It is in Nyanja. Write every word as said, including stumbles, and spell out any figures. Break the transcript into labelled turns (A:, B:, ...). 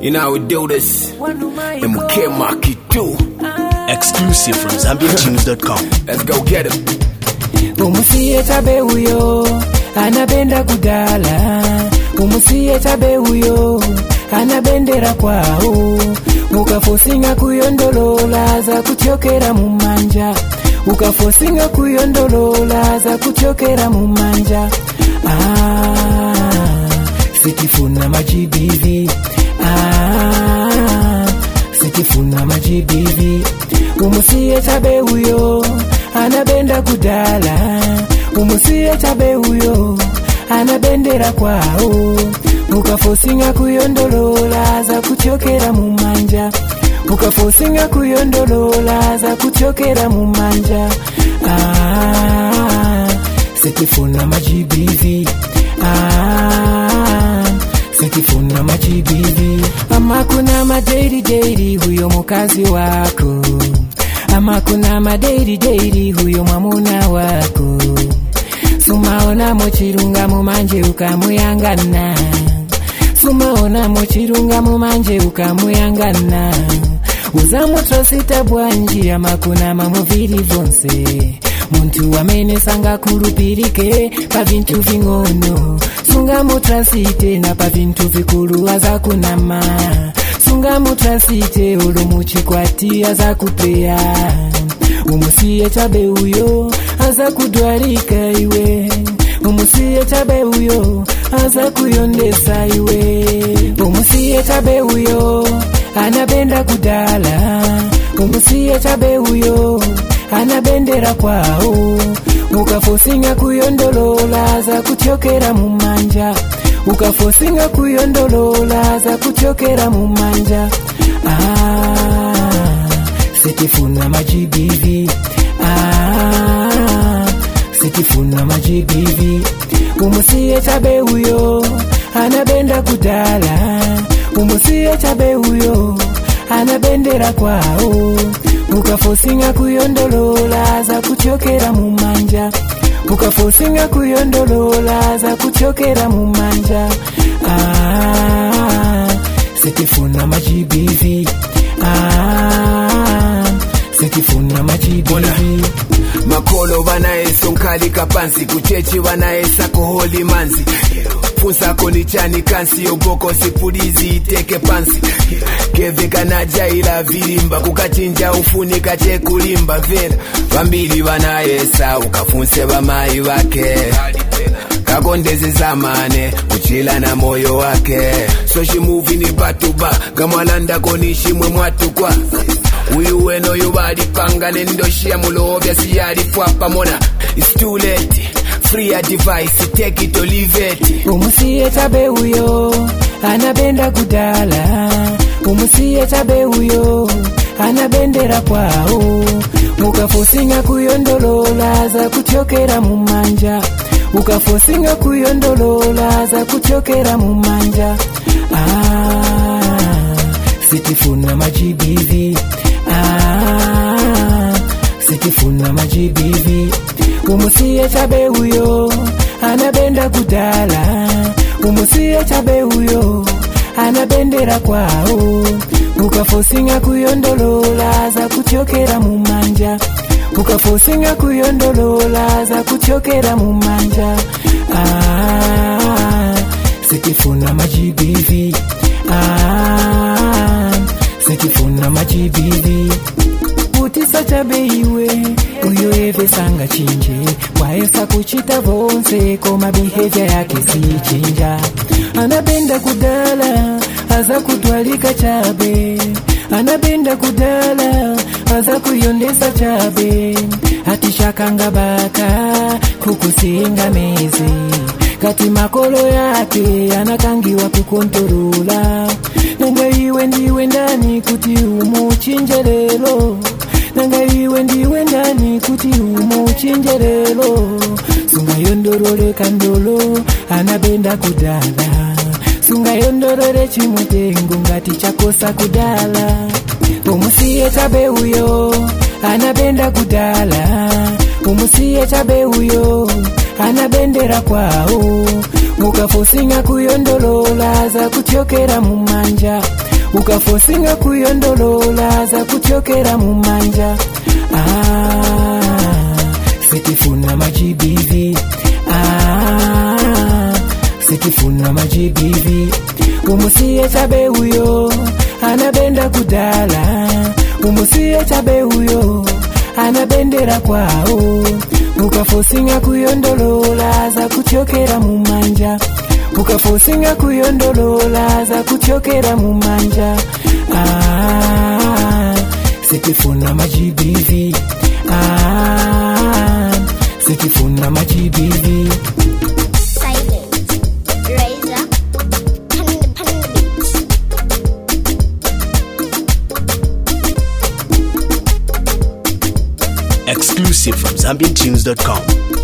A: You know how we do this. M K Marky too.
B: Exclusive from Zambian Tunes dot com.
A: Let's go get him.
C: Umusiye tabe uyo anabenda kudala. Umusiye tabe uyo anabendera kwao. Ukafosinga kuyondolola za kutyokera mumanja. Ukafosinga kuyondolola za kutyokera mumanja. Ah, sitifuna majibivi. Ah, sitifuna majibivi. Umusiye tabe uyo anabenda kudala. Umusiye tabe uyo anabendera kwao. Ukafosinga kuyondolola za kutyokera mumanja. Ukafosinga kuyondolola za kutyokera mumanja. Ah, sitifuna majibivi. Ah, sitifuna majibivi. Ama kuna madeiri deiri huyo mukazi wako. Ama kuna madeiri deiri huyo mwamuna wako. Sumaona mochirunga mumanje ukamuyangana. Sumaona mochirunga mumanje ukamuyangana. Uzamutrosita bwanji ama kuna mamuviri vonse. Muntu wamene sanga kurupirike pa vintu vingono. Sunga mutrasite na pa vintu vikuru aza kunama. Sunga mutrasite olo muchikwati aza kupea. Umusiye tabe uyo aza kudwarika iwe. Umusiye tabe uyo aza kuyondesa iwe. Umusiye tabe uyo anabenda kudala. Umusiye tabe uyo anabendera kwao. Ukafosinga kuyondolola za kutyokera mumanja. Ukafosinga kuyondolola za kutyokera mumanja. Ah, sitifuna majibivi. Ah, sitifuna majibivi. Umusiye tabe uyo anabenda kudala. Umusiye tabe uyo anabendera kwao. Ukafosinga kuyondolola za kutyokera mumanja. Ukafosinga kuyondolola za kutyokera mumanja. Ah, sitifuna majibivi. Ah, sitifuna majibivi.
A: Makolo banaesa nkali kapansi. Kuchechi banaesa koholi manzi. Funsa konichani kansi yoboko sipulizi iteke pansi. Keve kanaja ila vilimba. Kukachinja ufunika chekulimba vena. Bambili banaesa ukafunse bamayi wake. Kakondeze zamane kuchila na moyo wake. So she moving ni batuba. Gamwalanda konishi mwe mwatukwa. Uyu weno yubali panga nendoshi ya mulovya siyali fwapa mona. It's too late. Free a device, take it or leave it.
C: Umusiye tabe uyo anabenda kudala. Umusiye tabe uyo anabendera kwao. Ukafosinga kuyondolola za kutyokera mumanja. Ukafosinga kuyondolola za kutyokera mumanja. Ah, sitifuna majibivi. Ah, sitifuna majibivi. Umusiye tabe uyo anabenda kudala. Umusiye tabe uyo anabendera kwao. Ukafosinga kuyondolola za kutyokera mumanja. Ukafosinga kuyondolola za kutyokera mumanja. Ah, sitifuna majibivi. Ah, sitifuna majibivi. Utisa tabe iwe uyo eve sanga chinje. Waesa kuchita vonse koma behavior yake si chinja. Anabenda kudala aza kudwalika chabe. Anabenda kudala aza kuyondesa chabe. Atishakanga baka kukusinga mezi. Kati makolo yake anakangiwa kukontrola. Nanga iwe ndiwe ndani kuti umuchinje lelo. Nanga iwe ndiwe ndani kuti umuchinje lelo. Sunga yondorole kandolo anabenda kudala. Sunga yondorole chimutengo ngati chakosa kudala. Umusiye tabe uyo anabenda kudala. Umusiye tabe uyo anabendera kwao. Ukafosinga kuyondolola za kutyokera mumanja. ukafosinga kuyondolola za kuchokera mumanja. Ah, sitifuna maji B V. Ah, sitifuna maji B V. Umusiye chabe huyo anabenda kudala, umusiye chabe huyo anabendera kwao, ukafosinga kuyondolola za kuchokera mumanja, ukafosinga kuyondolola za kuchokera mumanja. Ah, sitifuna maji B V. Ah, sitifuna maji B V.
B: Exclusive from Zambian Tunes dot com.